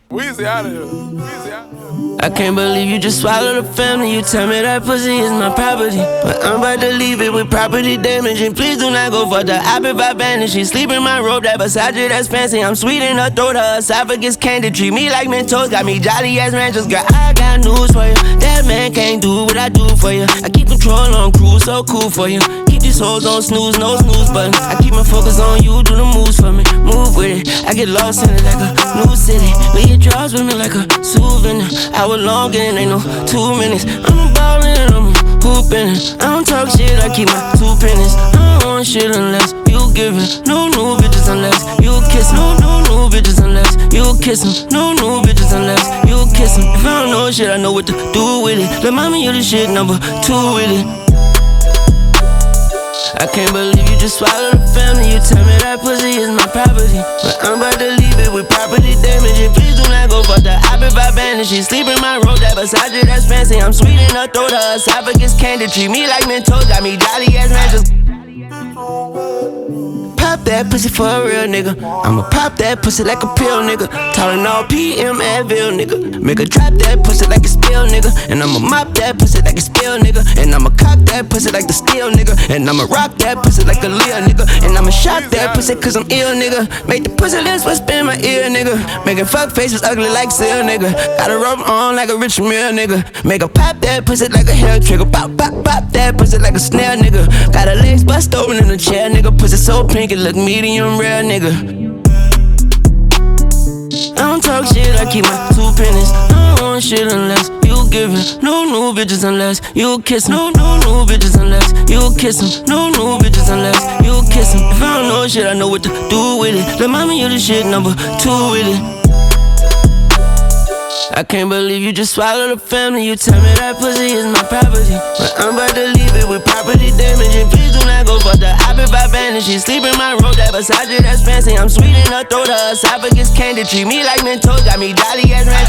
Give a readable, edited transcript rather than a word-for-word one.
Weezy out of here. Weezy out of here. I can't believe you just swallowed the family. You tell me that pussy is my property, but I'm about to leave it with property damage. And please do not go for the opposite vanish. She sleep in my robe, that Versace, that's fancy. I'm sweet in her throat, her esophagus candy. Treat me like Mentos, got me jolly as ranchers. Girl, I got news for you. That man can't do what I do for you. I keep control on cruise, so cool for you. Keep these hoes on snooze, no snooze button. I keep my focus on you, do the moves for me. Move with it, I get lost in it like a new city. Leave your drawers with me like a souvenir. Hour long and ain't no 2 minutes. I'm ballin' and I'm hoopin'. I don't talk shit, I keep my 2 pennies. I don't want shit unless you give it. No new bitches unless you kiss 'em. No new bitches unless you kiss 'em. No new bitches unless you kiss 'em. If I don't know shit, I know what to do with it. Lil' mama, you the shit number 2 with it. I can't believe you just swallowed the family. You tell me that pussy is my property, but I'm about to leave it with property damage. And please do not go for the opposite vanish. She sleep in my robe, that Versace, that's fancy. I'm sweet in her throat, her esophagus candy. Treat me like Mentos, got me jolly as ranchers. Pop that pussy for a real nigga. I'ma pop that pussy like a pill, nigga. Tylenol PM Advil, nigga. Make her drop that pussy like a spill, nigga. And I'ma mop that pussy like a spill, nigga. And I'ma cock that pussy like the steel, nigga. And I'ma rock that pussy like a Leo, nigga. And I'ma shop that pussy cause I'm ill, nigga. Make the pussy lips whisper in my ear, nigga. Making fuck faces ugly like Seal, nigga. Got a rub on like a Rich Mill, nigga. Make her pop that pussy like a hair trigger. Pop, pop, pop that pussy like a snare, nigga. Got her legs bust open in the chair, nigga. Pussy so pink it look medium rare, nigga. I don't talk shit, I keep my 2 pennies. I don't want shit unless you give it. No new bitches unless you kiss 'em. No new bitches unless you kiss 'em. No new bitches unless you kiss 'em. If I don't know shit, I know what to do with it. Lil' mama, you the shit number 2 with it. I can't believe you just swallowed the family. You tell me that pussy is my property, but I'm about to leave it with property damage. And please do not go for the opposite vanish. She sleep in my robe, that Versace, that's fancy. I'm sweet in her throat, her esophagus candy. Treat me like Mentos, got me jolly as ranchers.